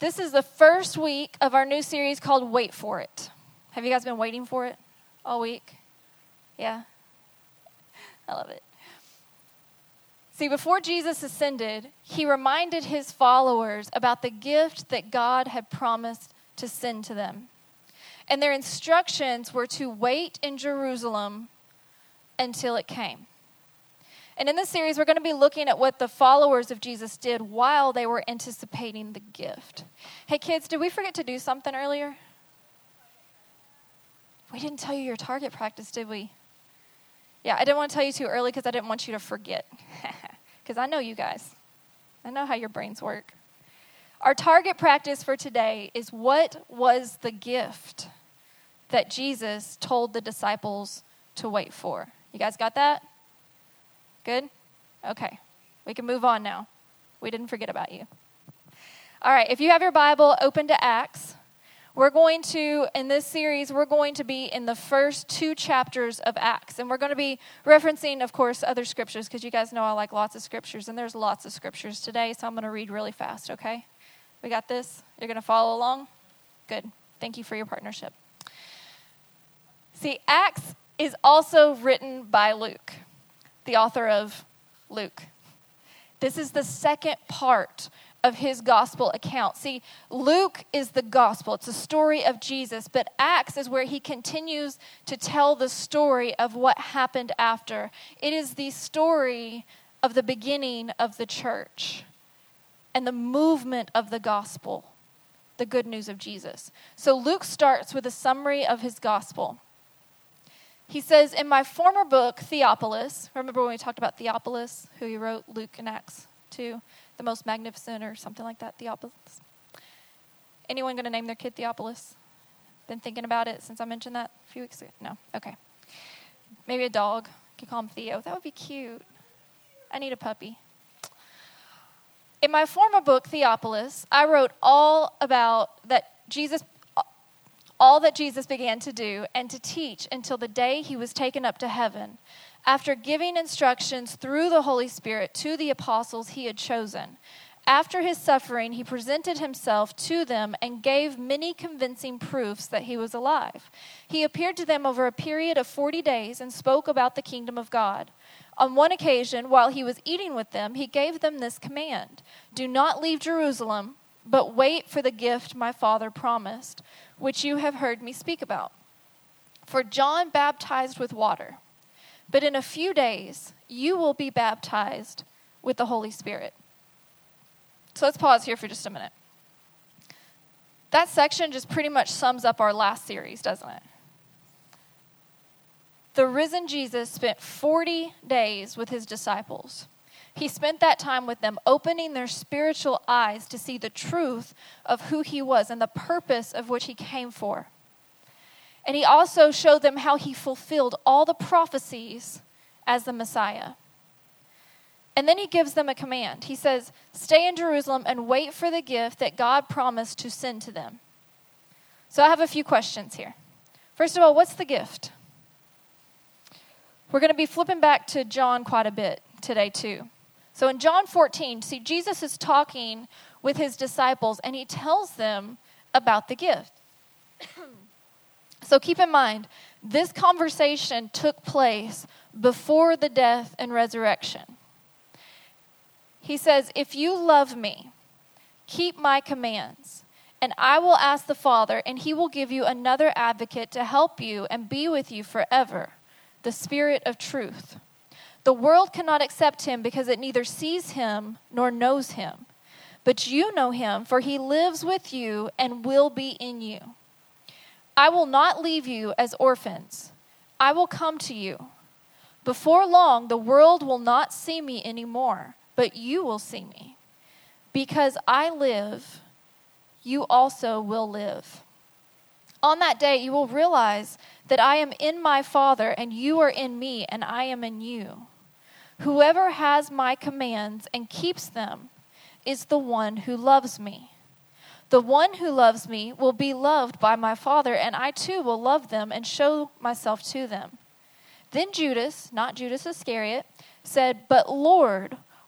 This is the first week of our new series called Wait For It. Have you guys been waiting for it all week? Yeah? I love it. See, before Jesus ascended, he reminded his followers about the gift that God had promised to send to them. And their instructions were to wait in Jerusalem until it came. And in this series, we're going to be looking at what the followers of Jesus did while they were anticipating the gift. Hey, kids, did we forget to do something earlier? We didn't tell you your target practice, did we? Yeah, I didn't want to tell you too early because I didn't want you to forget. Because I know you guys. I know how your brains work. Our target practice for today is, what was the gift that Jesus told the disciples to wait for? You guys got that? Good? Okay. We can move on now. We didn't forget about you. All right. If you have your Bible open to Acts, in this series, we're going to be in the first 2 chapters of Acts. And we're going to be referencing, of course, other scriptures, because you guys know I like lots of scriptures, and there's lots of scriptures today, so I'm going to read really fast, okay? We got this? You're going to follow along? Good. Thank you for your partnership. See, Acts is also written by Luke, the author of Luke. This is the second part of his gospel account. See, Luke is the gospel. It's a story of Jesus, but Acts is where he continues to tell the story of what happened after. It is the story of the beginning of the church and the movement of the gospel, the good news of Jesus. So Luke starts with a summary of his gospel. He says, in my former book, Theophilus, remember when we talked about Theophilus, who he wrote Luke and Acts to, the most magnificent or something like that, Theophilus? Anyone going to name their kid Theophilus? Been thinking about it since I mentioned that a few weeks ago? No? Okay. Maybe a dog. You could call him Theo. That would be cute. I need a puppy. In my former book, Theophilus, I wrote all that Jesus began to do and to teach until the day he was taken up to heaven, after giving instructions through the Holy Spirit to the apostles he had chosen. After his suffering, he presented himself to them and gave many convincing proofs that he was alive. He appeared to them over a period of 40 days and spoke about the kingdom of God. On one occasion, while he was eating with them, he gave them this command: do not leave Jerusalem, but wait for the gift my Father promised, which you have heard me speak about. For John baptized with water, but in a few days you will be baptized with the Holy Spirit. So let's pause here for just a minute. That section just pretty much sums up our last series, doesn't it? The risen Jesus spent 40 days with his disciples. He spent that time with them, opening their spiritual eyes to see the truth of who he was and the purpose of which he came for. And he also showed them how he fulfilled all the prophecies as the Messiah. And then he gives them a command. He says, stay in Jerusalem and wait for the gift that God promised to send to them. So I have a few questions here. First of all, what's the gift? We're going to be flipping back to John quite a bit today too. So in John 14, see, Jesus is talking with his disciples, and he tells them about the gift. So keep in mind, this conversation took place before the death and resurrection. He says, if you love me, keep my commands, and I will ask the Father, and he will give you another advocate to help you and be with you forever, the Spirit of truth. The world cannot accept him because it neither sees him nor knows him. But you know him, for he lives with you and will be in you. I will not leave you as orphans. I will come to you. Before long, the world will not see me anymore, but you will see me. Because I live, you also will live. On that day, you will realize that I am in my Father, and you are in me, and I am in you. Whoever has my commands and keeps them is the one who loves me. The one who loves me will be loved by my Father, and I too will love them and show myself to them. Then Judas, not Judas Iscariot, said, but Lord,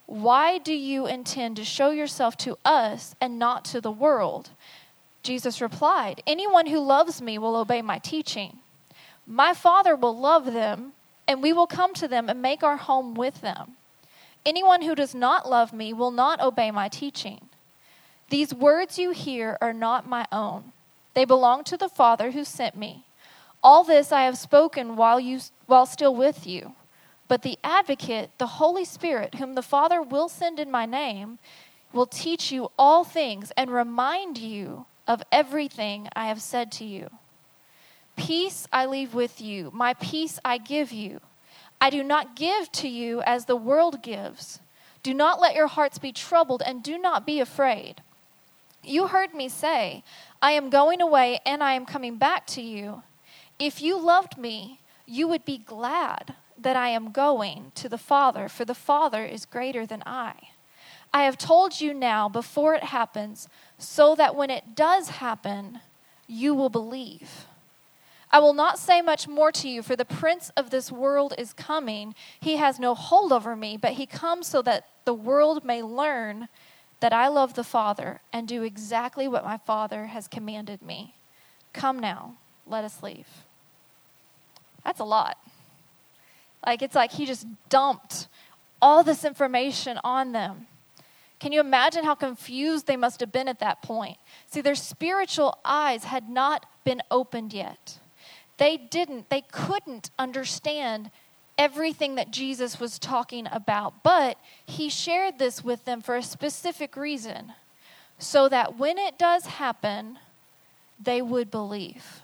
Why do you intend to show yourself to us and not to the world?" Jesus replied, "Anyone who loves me will obey my teaching. My Father will love them, and we will come to them and make our home with them. Anyone who does not love me will not obey my teaching. These words you hear are not my own. They belong to the Father who sent me. All this I have spoken while still with you. But the Advocate, the Holy Spirit, whom the Father will send in my name, will teach you all things and remind you of everything I have said to you. Peace I leave with you. My peace I give you. I do not give to you as the world gives. Do not let your hearts be troubled, and do not be afraid. You heard me say, I am going away and I am coming back to you. If you loved me, you would be glad that I am going to the Father, for the Father is greater than I. I have told you now before it happens, so that when it does happen, you will believe. I will not say much more to you, for the prince of this world is coming. He has no hold over me, but he comes so that the world may learn that I love the Father and do exactly what my Father has commanded me. Come now, let us leave." That's a lot. It's like he just dumped all this information on them. Can you imagine how confused they must have been at that point? See, their spiritual eyes had not been opened yet. They couldn't understand everything that Jesus was talking about, but he shared this with them for a specific reason, so that when it does happen, they would believe.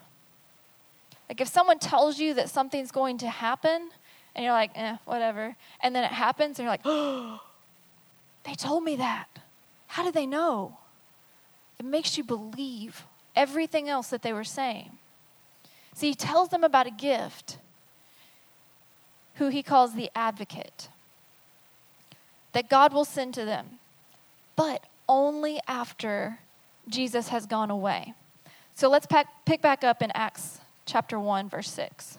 If someone tells you that something's going to happen, and you're like, whatever, and then it happens, and you're like, oh, they told me that. How did they know? It makes you believe everything else that they were saying. See, he tells them about a gift who he calls the Advocate that God will send to them, but only after Jesus has gone away. So let's pick back up in Acts chapter 1, verse 6.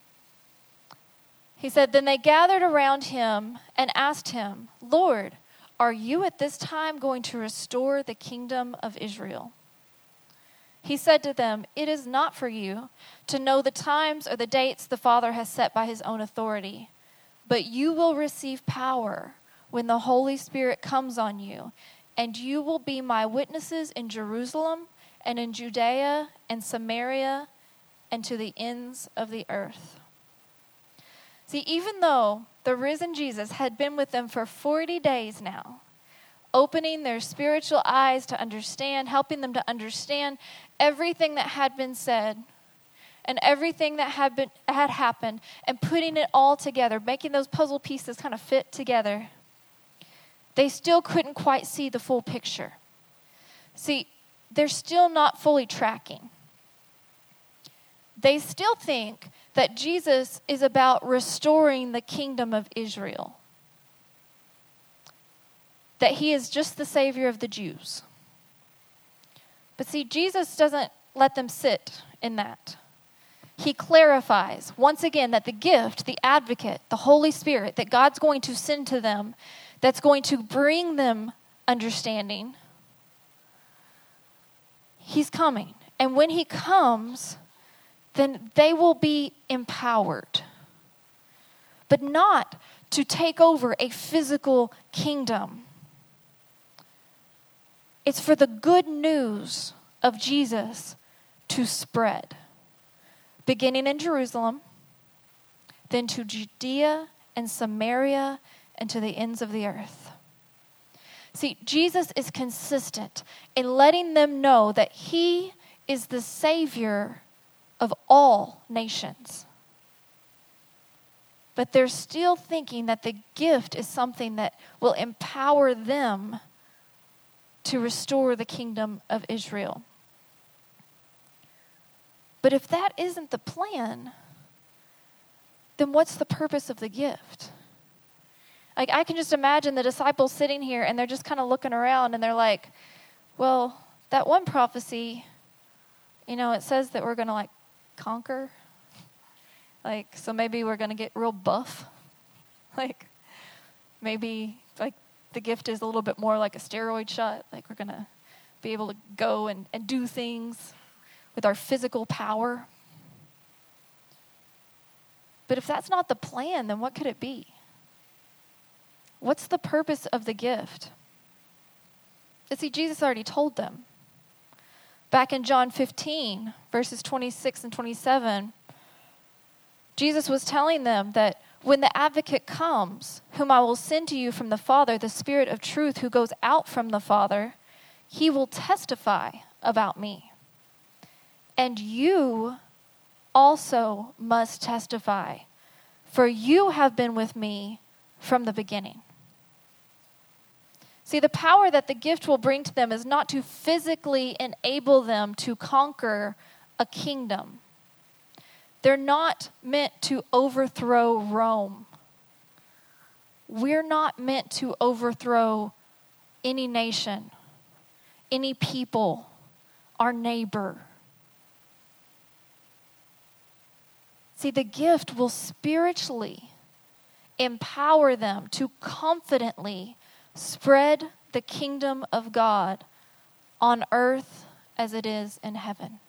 He said, "Then they gathered around him and asked him, 'Lord, are you at this time going to restore the kingdom of Israel?' He said to them, 'It is not for you to know the times or the dates the Father has set by his own authority, but you will receive power when the Holy Spirit comes on you, and you will be my witnesses in Jerusalem and in Judea and Samaria and to the ends of the earth.'" See, even though the risen Jesus had been with them for 40 days now, opening their spiritual eyes to understand, helping them to understand everything that had been said and everything that had happened, and putting it all together, making those puzzle pieces kind of fit together, they still couldn't quite see the full picture. See, they're still not fully tracking. They still think that Jesus is about restoring the kingdom of Israel, that he is just the Savior of the Jews. But see, Jesus doesn't let them sit in that. He clarifies once again that the gift, the Advocate, the Holy Spirit that God's going to send to them, that's going to bring them understanding, he's coming. And when he comes, then they will be empowered, but not to take over a physical kingdom. It's for the good news of Jesus to spread, beginning in Jerusalem, then to Judea and Samaria and to the ends of the earth. See, Jesus is consistent in letting them know that he is the Savior of all nations. But they're still thinking that the gift is something that will empower them to restore the kingdom of Israel. But if that isn't the plan, then what's the purpose of the gift? I can just imagine the disciples sitting here and they're just kind of looking around and they're like, well, that one prophecy, it says that we're going to conquer. So maybe we're going to get real buff. Maybe the gift is a little bit more like a steroid shot, like we're going to be able to go and do things with our physical power. But if that's not the plan, then what could it be? What's the purpose of the gift? But see, Jesus already told them. Back in John 15, verses 26 and 27, Jesus was telling them that when the advocate comes, whom I will send to you from the Father, the Spirit of truth who goes out from the Father, he will testify about me. And you also must testify, for you have been with me from the beginning. See, the power that the gift will bring to them is not to physically enable them to conquer a kingdom. They're not meant to overthrow Rome. We're not meant to overthrow any nation, any people, our neighbor. See, the gift will spiritually empower them to confidently spread the kingdom of God on earth as it is in heaven.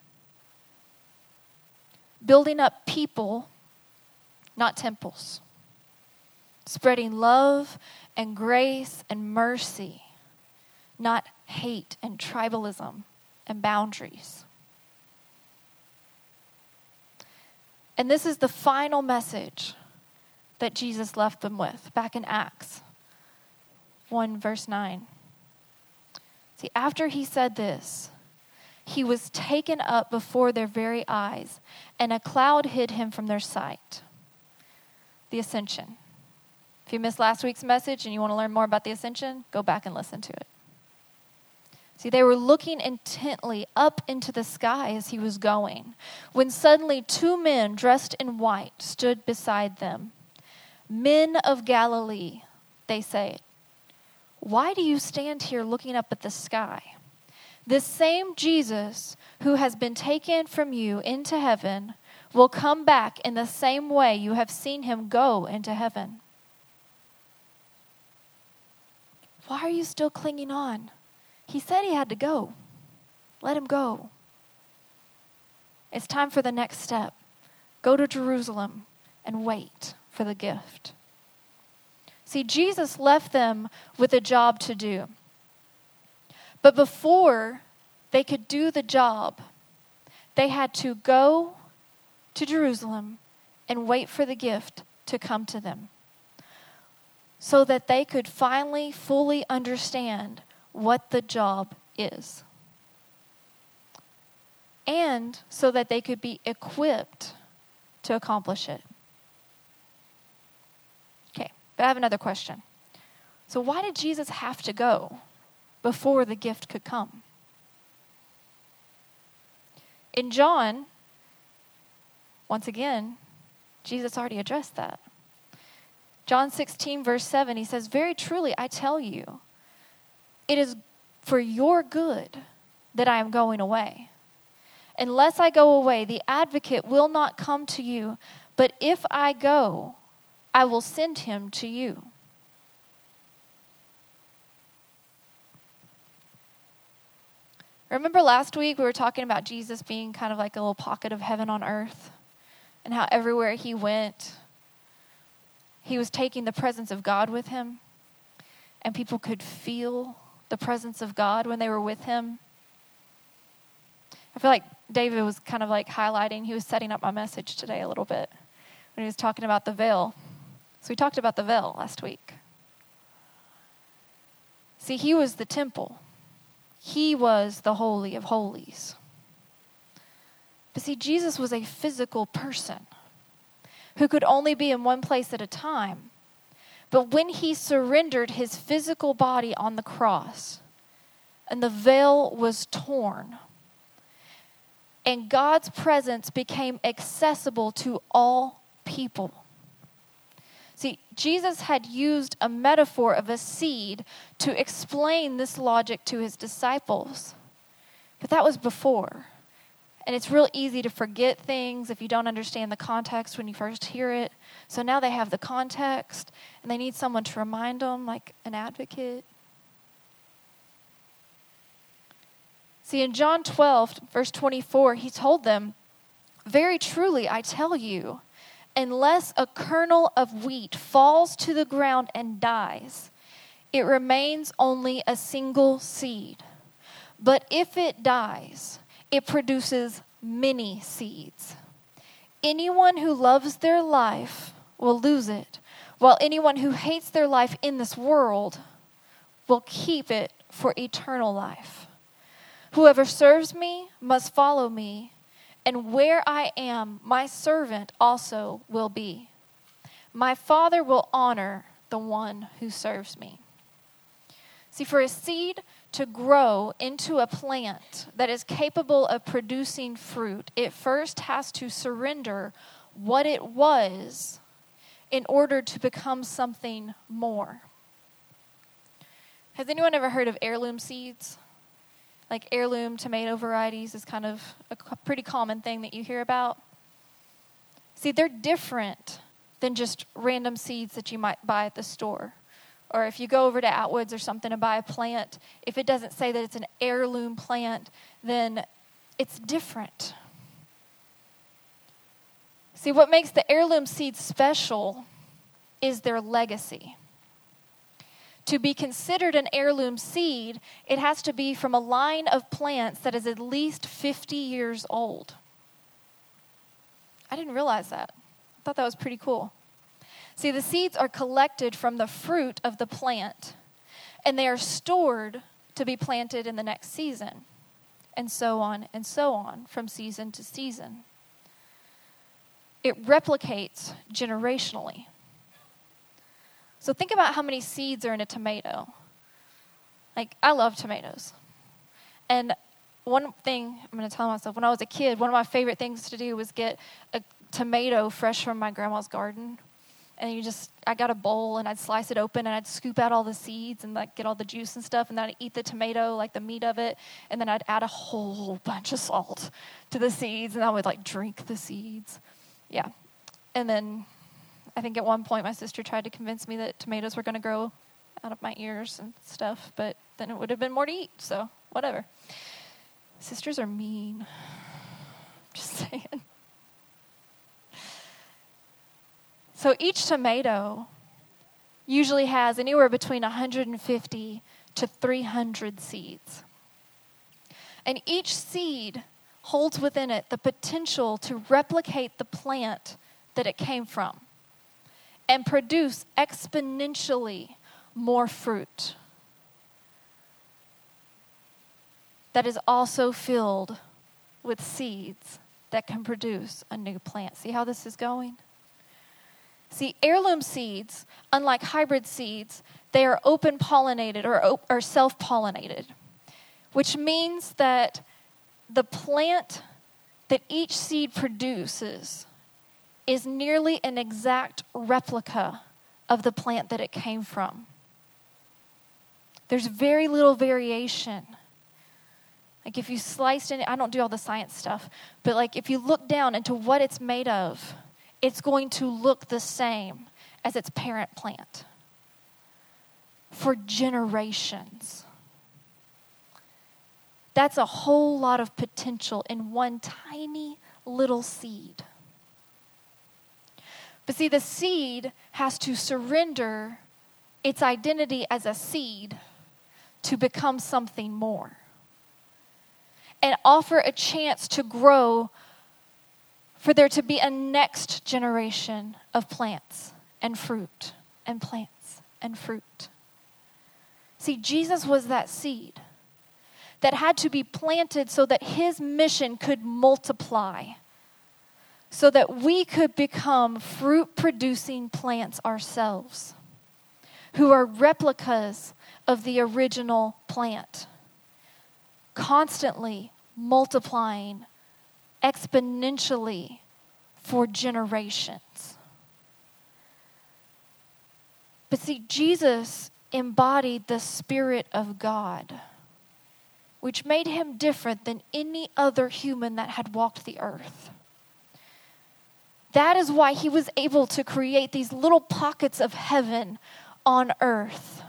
Building up people, not temples. Spreading love and grace and mercy, not hate and tribalism and boundaries. And this is the final message that Jesus left them with back in Acts 1 verse 9. See, after he said this, he was taken up before their very eyes, and a cloud hid him from their sight. The ascension. If you missed last week's message and you want to learn more about the ascension, go back and listen to it. See, they were looking intently up into the sky as he was going, when suddenly 2 men dressed in white stood beside them. Men of Galilee, they say, why do you stand here looking up at the sky? This same Jesus who has been taken from you into heaven will come back in the same way you have seen him go into heaven. Why are you still clinging on? He said he had to go. Let him go. It's time for the next step. Go to Jerusalem and wait for the gift. See, Jesus left them with a job to do. But before they could do the job, they had to go to Jerusalem and wait for the gift to come to them, so that they could finally fully understand what the job is. And so that they could be equipped to accomplish it. Okay, but I have another question. So why did Jesus have to go before the gift could come? In John, once again, Jesus already addressed that. John 16, verse 7, he says, very truly, I tell you, it is for your good that I am going away. Unless I go away, the advocate will not come to you, but if I go, I will send him to you. Remember last week we were talking about Jesus being kind of like a little pocket of heaven on earth, and how everywhere he went, he was taking the presence of God with him, and people could feel the presence of God when they were with him. I feel like David was kind of like highlighting, he was setting up my message today a little bit when he was talking about the veil. So we talked about the veil last week. See, he was the temple. He was the Holy of Holies. But see, Jesus was a physical person who could only be in one place at a time. But when he surrendered his physical body on the cross, and the veil was torn, and God's presence became accessible to all people. See, Jesus had used a metaphor of a seed to explain this logic to his disciples. But that was before. And it's real easy to forget things if you don't understand the context when you first hear it. So now they have the context, and they need someone to remind them, like an advocate. See, in John 12, verse 24, he told them, "Very truly, I tell you, unless a kernel of wheat falls to the ground and dies, it remains only a single seed. But if it dies, it produces many seeds. Anyone who loves their life will lose it, while anyone who hates their life in this world will keep it for eternal life. Whoever serves me must follow me, and where I am, my servant also will be. My Father will honor the one who serves me." See, for a seed to grow into a plant that is capable of producing fruit, it first has to surrender what it was in order to become something more. Has anyone ever heard of heirloom seeds? Like heirloom tomato varieties is kind of a pretty common thing that you hear about. See, they're different than just random seeds that you might buy at the store. Or if you go over to Atwoods or something and buy a plant, if it doesn't say that it's an heirloom plant, then it's different. See, what makes the heirloom seeds special is their legacy. To be considered an heirloom seed, it has to be from a line of plants that is at least 50 years old. I didn't realize that. I thought that was pretty cool. See, the seeds are collected from the fruit of the plant, and they are stored to be planted in the next season, and so on, from season to season. It replicates generationally. So think about how many seeds are in a tomato. Like, I love tomatoes. And one thing I'm going to tell myself, when I was a kid, one of my favorite things to do was get a tomato fresh from my grandma's garden. And I got a bowl, and I'd slice it open, and I'd scoop out all the seeds and like get all the juice and stuff, and then I'd eat the tomato, like the meat of it, and then I'd add a whole bunch of salt to the seeds, and I would like drink the seeds. Yeah. And then I think at one point my sister tried to convince me that tomatoes were going to grow out of my ears and stuff, but then it would have been more to eat, so whatever. Sisters are mean. Just saying. So each tomato usually has anywhere between 150 to 300 seeds. And each seed holds within it the potential to replicate the plant that it came from and produce exponentially more fruit that is also filled with seeds that can produce a new plant. See how this is going? See, heirloom seeds, unlike hybrid seeds, they are open-pollinated or self-pollinated, which means that the plant that each seed produces is nearly an exact replica of the plant that it came from. There's very little variation. Like if you sliced it, I don't do all the science stuff, but like if you look down into what it's made of, it's going to look the same as its parent plant for generations. That's a whole lot of potential in one tiny little seed. But see, the seed has to surrender its identity as a seed to become something more and offer a chance to grow for there to be a next generation of plants and fruit and plants and fruit. See, Jesus was that seed that had to be planted so that his mission could multiply, so that we could become fruit-producing plants ourselves, who are replicas of the original plant, constantly multiplying exponentially for generations. But see, Jesus embodied the Spirit of God. which made him different than any other human that had walked the earth. That is why he was able to create these little pockets of heaven on earth.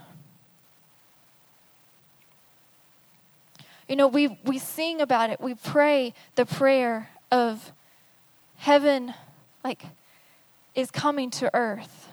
You know, we sing about it. We pray the prayer of heaven, like, is coming to earth.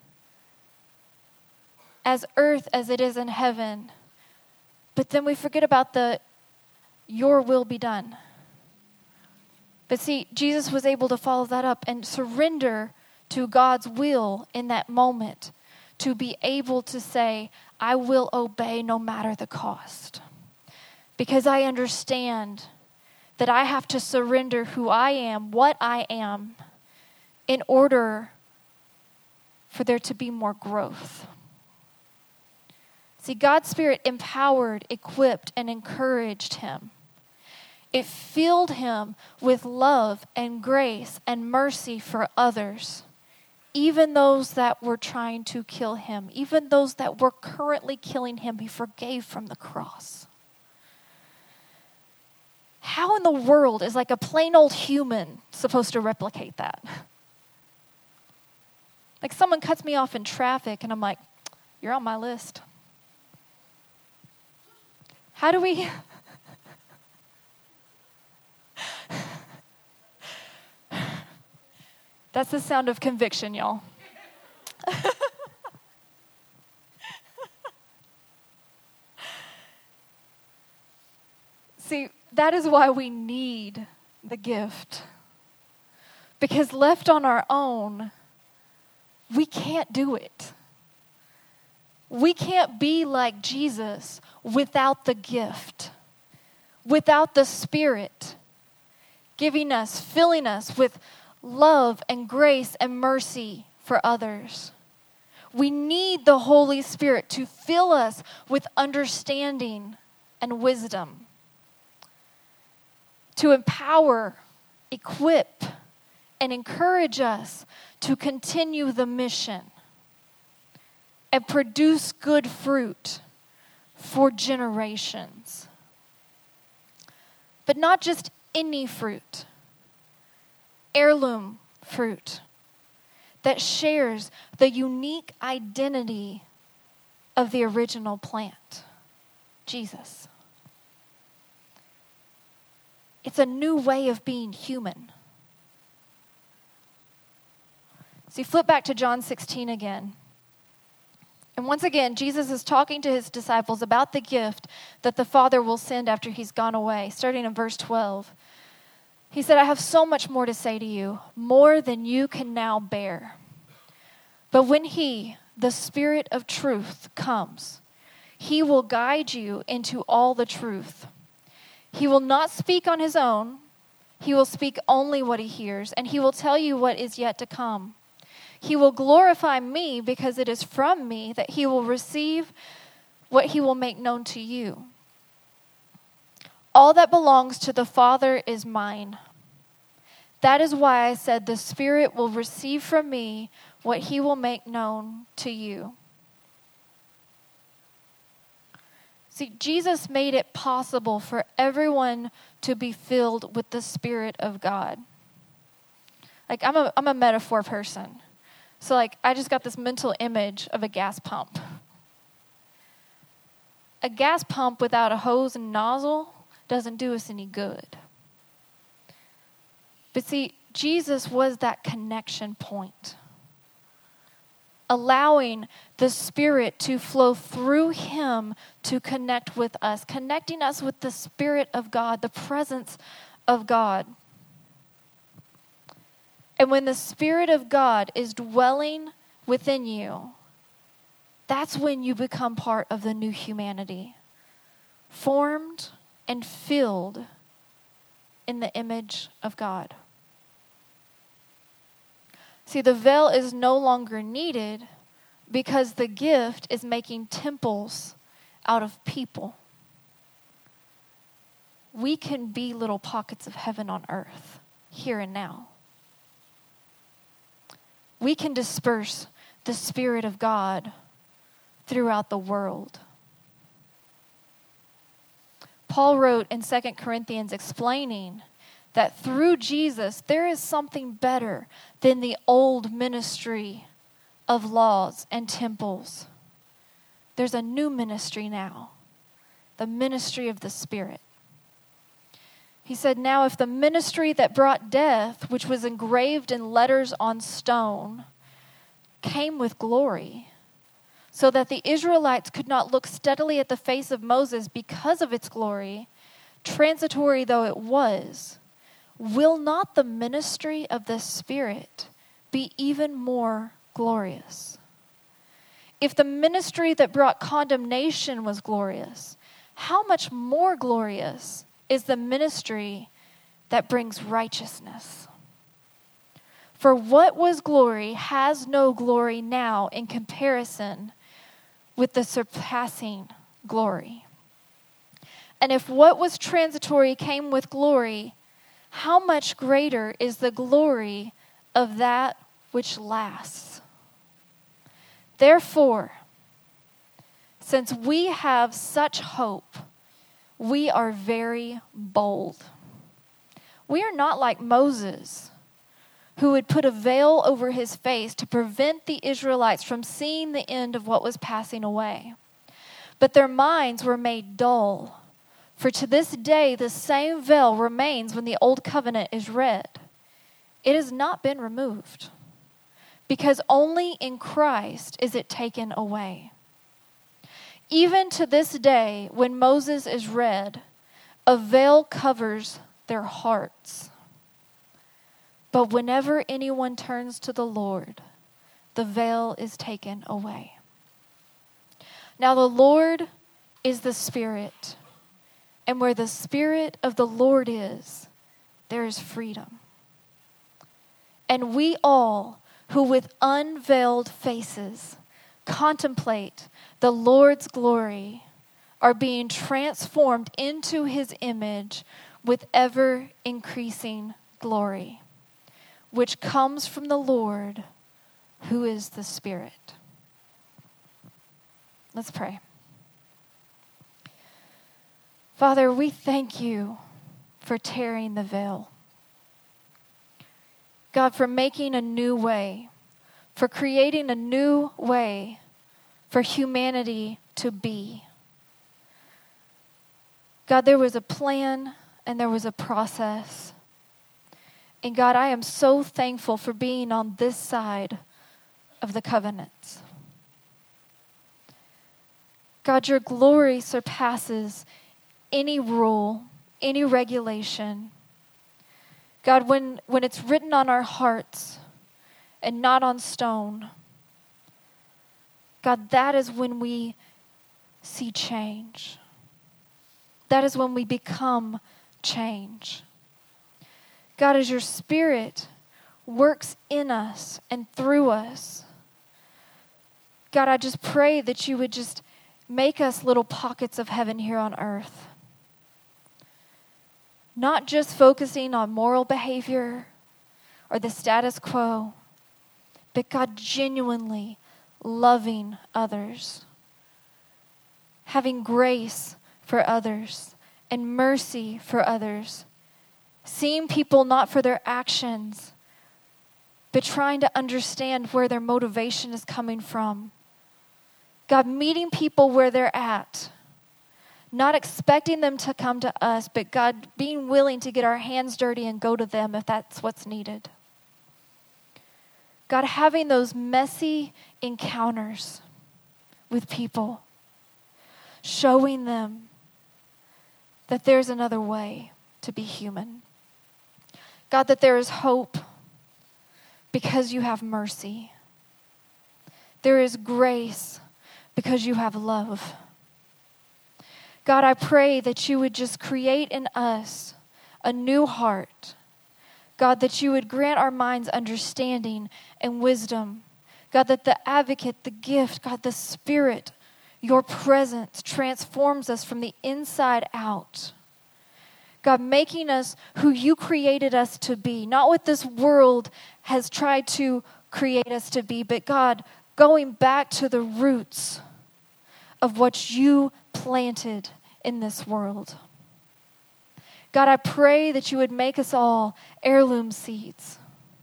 As earth as it is in heaven. But then we forget about the your will be done. But see, Jesus was able to follow that up and surrender to God's will in that moment, to be able to say, I will obey no matter the cost. Because I understand that I have to surrender who I am, what I am, in order for there to be more growth. See, God's Spirit empowered, equipped, and encouraged him. It filled him with love and grace and mercy for others, even those that were trying to kill him, even those that were currently killing him, he forgave from the cross. How in the world is like a plain old human supposed to replicate that? Like someone cuts me off in traffic and I'm like, you're on my list. How do we... That's the sound of conviction, y'all. See, that is why we need the gift. Because left on our own, we can't do it. We can't be like Jesus without the gift, without the Spirit giving us, filling us with love and grace and mercy for others. We need the Holy Spirit to fill us with understanding and wisdom, to empower, equip, and encourage us to continue the mission and produce good fruit for generations. But not just any fruit. Heirloom fruit that shares the unique identity of the original plant, Jesus. It's a new way of being human. So you flip back to John 16 again. And once again, Jesus is talking to his disciples about the gift that the Father will send after he's gone away, starting in verse 12. He said, I have so much more to say to you, more than you can now bear. But when he, the Spirit of truth, comes, he will guide you into all the truth. He will not speak on his own. He will speak only what he hears, and he will tell you what is yet to come. He will glorify me because it is from me that he will receive what he will make known to you. All that belongs to the Father is mine. That is why I said the Spirit will receive from me what he will make known to you. See, Jesus made it possible for everyone to be filled with the Spirit of God. Like, I'm a metaphor person. So, like, I just got this mental image of a gas pump. A gas pump without a hose and nozzle doesn't do us any good. But see, Jesus was that connection point, allowing the Spirit to flow through him to connect with us, connecting us with the Spirit of God, the presence of God. And when the Spirit of God is dwelling within you, that's when you become part of the new humanity, formed and filled in the image of God. See, the veil is no longer needed because the gift is making temples out of people. We can be little pockets of heaven on earth, here and now. We can disperse the Spirit of God throughout the world. Paul wrote in 2 Corinthians explaining that through Jesus, there is something better than the old ministry of laws and temples. There's a new ministry now, the ministry of the Spirit. He said, now if the ministry that brought death, which was engraved in letters on stone, came with glory, so that the Israelites could not look steadily at the face of Moses because of its glory, transitory though it was, will not the ministry of the Spirit be even more glorious? If the ministry that brought condemnation was glorious, how much more glorious is the ministry that brings righteousness? For what was glory has no glory now in comparison with the surpassing glory. And if what was transitory came with glory, how much greater is the glory of that which lasts? Therefore, since we have such hope, we are very bold. We are not like Moses, who would put a veil over his face to prevent the Israelites from seeing the end of what was passing away. But their minds were made dull. For to this day, the same veil remains when the old covenant is read. It has not been removed, because only in Christ is it taken away. Even to this day, when Moses is read, a veil covers their hearts. But whenever anyone turns to the Lord, the veil is taken away. Now the Lord is the Spirit, and where the Spirit of the Lord is, there is freedom. And we all, who with unveiled faces contemplate the Lord's glory, are being transformed into his image with ever increasing glory, which comes from the Lord, who is the Spirit. Let's pray. Father, we thank you for tearing the veil. God, for making a new way, for creating a new way for humanity to be. God, there was a plan and there was a process. And God, I am so thankful for being on this side of the covenants. God, your glory surpasses any rule, any regulation. God, when it's written on our hearts and not on stone, God, that is when we see change. That is when we become change. God, as your Spirit works in us and through us, God, I just pray that you would just make us little pockets of heaven here on earth. Not just focusing on moral behavior or the status quo, but God, genuinely loving others, having grace for others and mercy for others, seeing people not for their actions, but trying to understand where their motivation is coming from. God, meeting people where they're at, not expecting them to come to us, but God, being willing to get our hands dirty and go to them if that's what's needed. God, having those messy encounters with people, showing them that there's another way to be human. God, that there is hope because you have mercy. There is grace because you have love. God, I pray that you would just create in us a new heart. God, that you would grant our minds understanding and wisdom. God, that the advocate, the gift, God, the Spirit, your presence transforms us from the inside out. God, making us who you created us to be, not what this world has tried to create us to be, but God, going back to the roots of what you planted in this world. God, I pray that you would make us all heirloom seeds.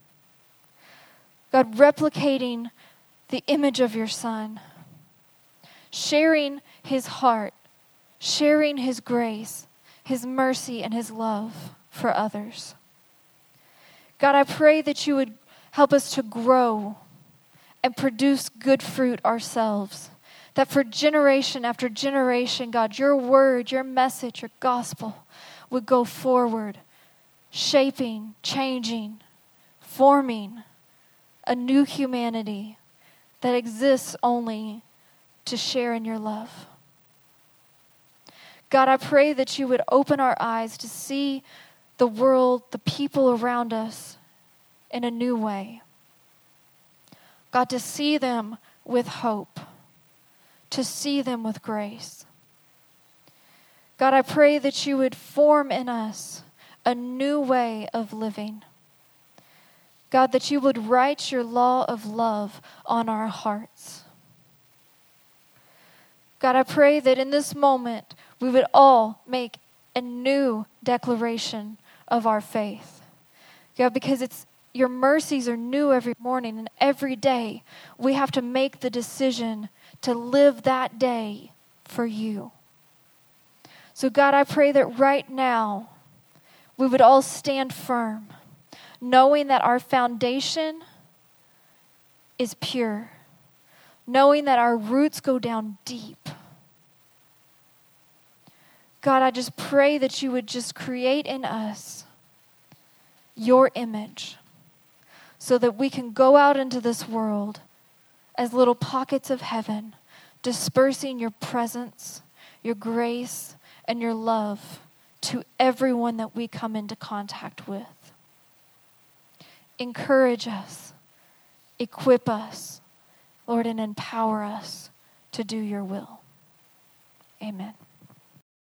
God, replicating the image of your Son, sharing his heart, sharing his grace, his mercy, and his love for others. God, I pray that you would help us to grow and produce good fruit ourselves. That for generation after generation, God, your word, your message, your gospel would go forward, shaping, changing, forming a new humanity that exists only to share in your love. God, I pray that you would open our eyes to see the world, the people around us in a new way. God, to see them with hope, to see them with grace. God, I pray that you would form in us a new way of living. God, that you would write your law of love on our hearts. God, I pray that in this moment we would all make a new declaration of our faith. God, because your mercies are new every morning, and every day we have to make the decision to live that day for you. So God, I pray that right now we would all stand firm, knowing that our foundation is pure, knowing that our roots go down deep. God, I just pray that you would just create in us your image so that we can go out into this world as little pockets of heaven, dispersing your presence, your grace, and your love to everyone that we come into contact with. Encourage us, equip us, Lord, and empower us to do your will. Amen.